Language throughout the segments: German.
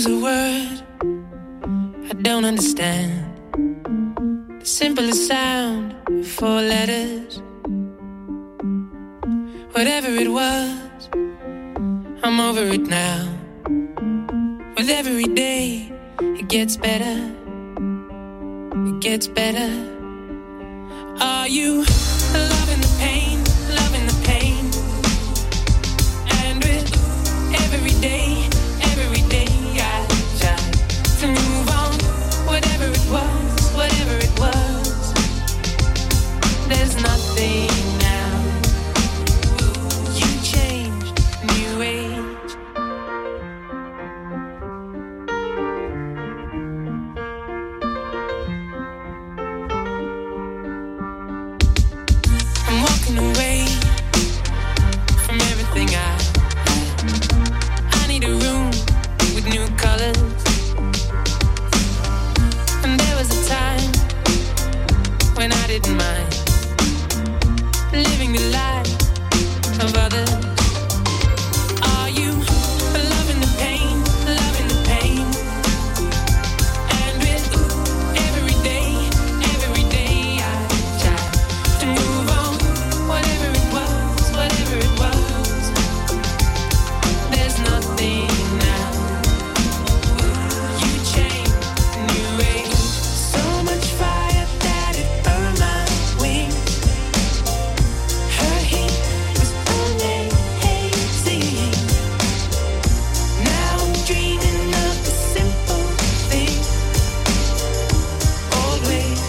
was a word I don't understand. The simplest sound, 4 letters. Whatever it was, I'm over it now. With every day, it gets better. It gets better. Are you loving the pain, loving the pain? And with every day I try to move on. Whatever it was, there's nothing now. You changed, new age. I'm walking away from everything I need a room with new colors. And there was a time when I didn't mind living the life of others. Are you loving the pain, loving the pain? And with every day I try to move on. Whatever it was, there's nothing now. You changed, new age. So much fire that it burned my wings. Her heat was amazing. Now I'm dreaming of the simple thing. Always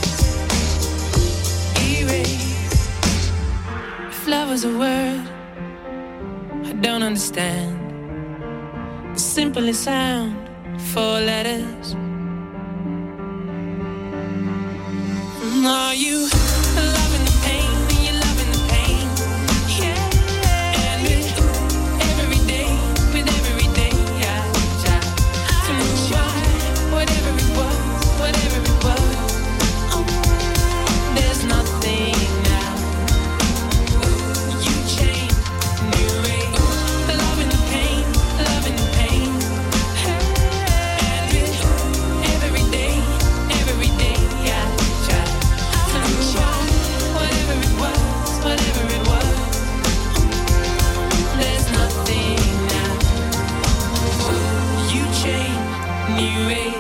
erase. If love was a word I don't understand. The simplest sound, 4 letters. Are you loving the pain? Are you loving the pain? Yeah. And with every day I try to move on. Whatever it was, there's nothing now. You changed, new age. Loving the pain, loving the pain. And with every day I try to move on. Whatever it was, there's nothing now. You changed, new age.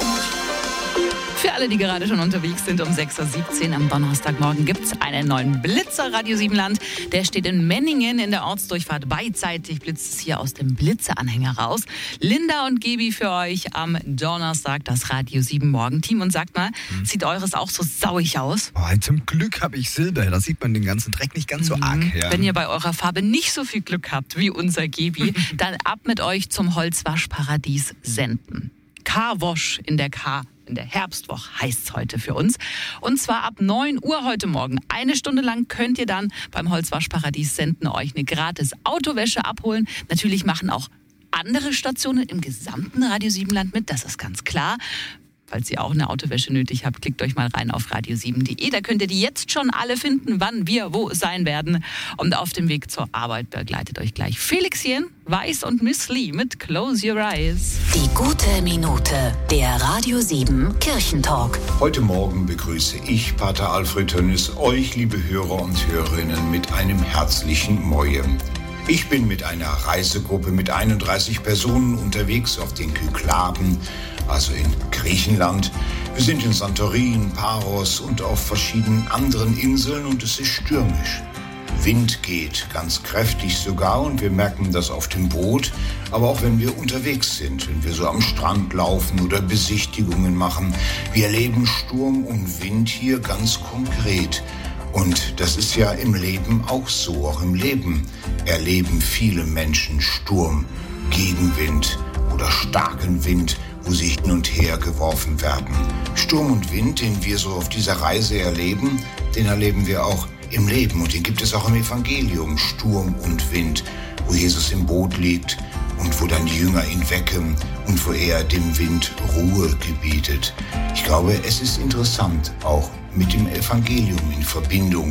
Für alle, die gerade schon unterwegs sind, um 6.17 Uhr am Donnerstagmorgen gibt es einen neuen Blitzer Radio Siebenland. Der steht in Menningen in der Ortsdurchfahrt. Beidseitig blitzt es hier aus dem Blitzeanhänger raus. Linda und Gebi für euch am Donnerstag das Radio 7 Morgenteam. Und sagt mal, sieht eures auch so sauig aus? Oh, zum Glück habe ich Silber. Da sieht man den ganzen Dreck nicht ganz so arg. Ja. Wenn ihr bei eurer Farbe nicht so viel Glück habt wie unser Gebi, dann ab mit euch zum Holzwaschparadies Senden. Carwash in der Herbstwoche heißt es heute für uns. Und zwar ab 9 Uhr heute Morgen. 1 Stunde lang könnt ihr dann beim Holzwaschparadies Senden euch eine gratis Autowäsche abholen. Natürlich machen auch andere Stationen im gesamten Radio Siebenland mit, das ist ganz klar. Falls ihr auch eine Autowäsche nötig habt, klickt euch mal rein auf radio7.de. Da könnt ihr die jetzt schon alle finden, wann wir wo sein werden. Und auf dem Weg zur Arbeit begleitet euch gleich Felixchen, Weiß und Miss Lee mit Close Your Eyes. Die gute Minute, der Radio 7 Kirchentalk. Heute Morgen begrüße ich, Pater Alfred Tönnes, euch, liebe Hörer und Hörerinnen, mit einem herzlichen Moje. Ich bin mit einer Reisegruppe mit 31 Personen unterwegs auf den Kykladen, also in Griechenland. Wir sind in Santorin, Paros und auf verschiedenen anderen Inseln und es ist stürmisch. Wind geht, ganz kräftig sogar, und wir merken das auf dem Boot, aber auch wenn wir unterwegs sind, wenn wir so am Strand laufen oder Besichtigungen machen. Wir erleben Sturm und Wind hier ganz konkret. Und das ist ja im Leben auch so. Auch im Leben erleben viele Menschen Sturm, Gegenwind oder starken Wind, wo sie hin und her geworfen werden. Sturm und Wind, den wir so auf dieser Reise erleben, den erleben wir auch im Leben. Und den gibt es auch im Evangelium, Sturm und Wind, wo Jesus im Boot liegt und wo dann die Jünger ihn wecken und wo er dem Wind Ruhe gebietet. Ich glaube, es ist interessant, auch mit dem Evangelium in Verbindung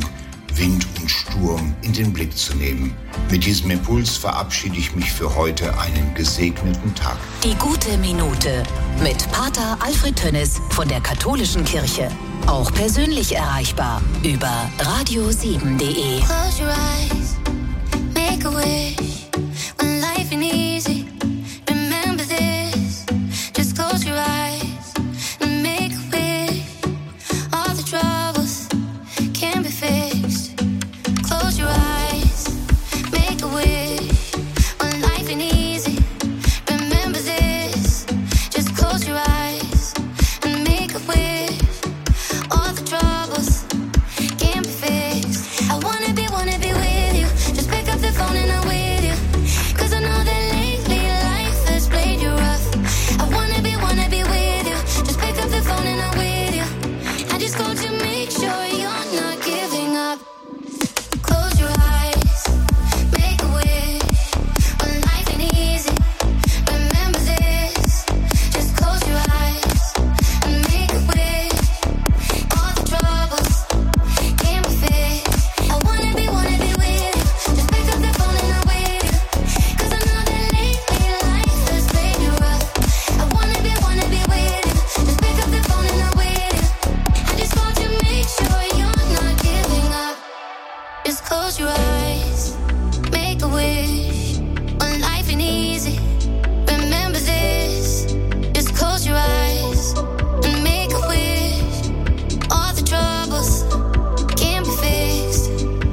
Wind und Sturm in den Blick zu nehmen. Mit diesem Impuls verabschiede ich mich für heute. Einen gesegneten Tag. Die gute Minute mit Pater Alfred Tönnis von der Katholischen Kirche. Auch persönlich erreichbar über radio7.de. Close your eyes, make a wish. When life ain't easy, remember this. Just close your eyes and make a wish. All the troubles can be fixed. Close your eyes, make a wish. When life ain't easy, remember this. Just close your eyes and make a wish. All the troubles can be fixed. I wanna be with you. Just pick up the phone and I'm with you. 'Cause I know that lately life has played you rough. I wanna be with you. Just pick up the phone and I'm with you. I just called to make sure you're not giving up. Close your eyes, make a wish. When life ain't easy, remember this. Just close your eyes and make a wish. All the troubles can be fixed. I wanna be with you. Just pick up the phone and I'm with you. 'Cause I know that lately life has played you rough. I wanna be with you. Just pick up the phone and I'm with you. I just called to make sure you're not giving up. Just close your eyes, make a wish. When life ain't easy, remember this. Just close your eyes and make a wish. All the troubles can be fixed.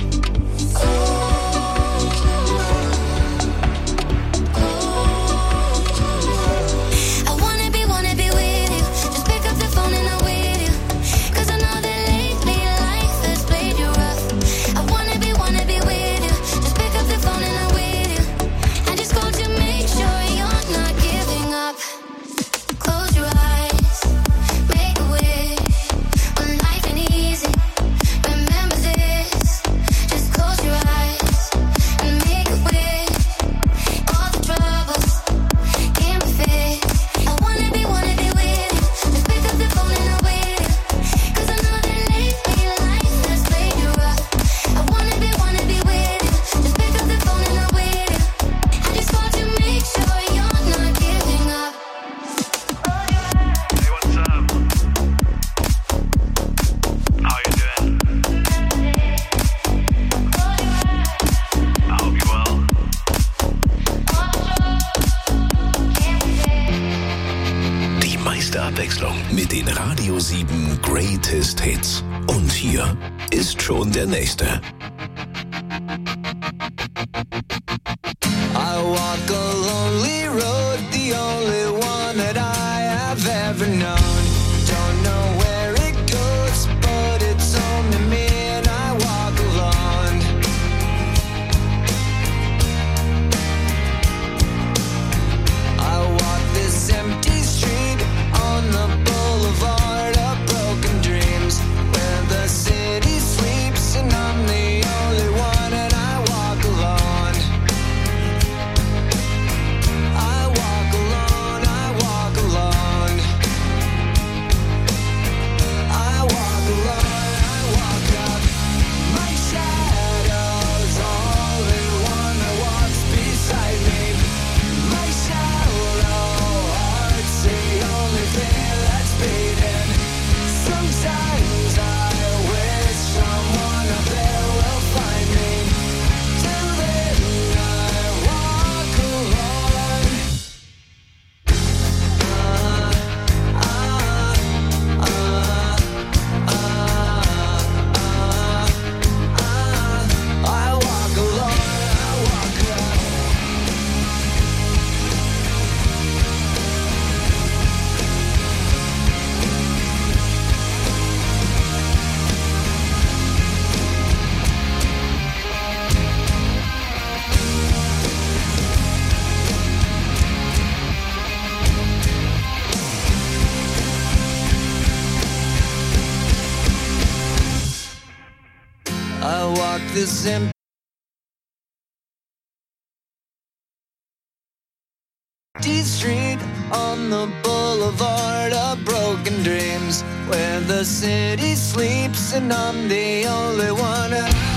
I wanna be with you. Just pick up the phone and I'm with you. 'Cause I know that lately life has played you rough. I wanna be with you. Just pick up the phone and I'm with you. I just called to make sure you're not giving up. Close your eyes, make a wish. When life ain't easy, remember this. Just close your eyes and make a wish. All the troubles can be fixed. I wanna be with you. Just pick up the phone and I'm with you. 'Cause I know that lately life has played you rough. I wanna be with you. Just pick up the phone and I'm with you. I just called to make sure you're not giving up. Hey, what's up? How you doing? I hope you're well. Die meiste Abwechslung mit den Radio 7 Greatest Hits. Und hier ist schon der nächste. I walk a lonely road, the only one that I have ever known. Don't know where it goes, but it's home to me and I walk alone. I walk this empty street on the boulevard of broken dreams, where the city sleeps and I'm the only one and I walk alone. I walk alone, I walk alone. I walk alone, I walk up. My shadow's only one that walks beside me. My shallow heart's the only thing that's beating. Sometimes I wish someone up there will find me. Till then I walk alone. I walk alone, I walk up. I walk this empty street on the boulevard of broken dreams, where the city sleeps and I'm the only one.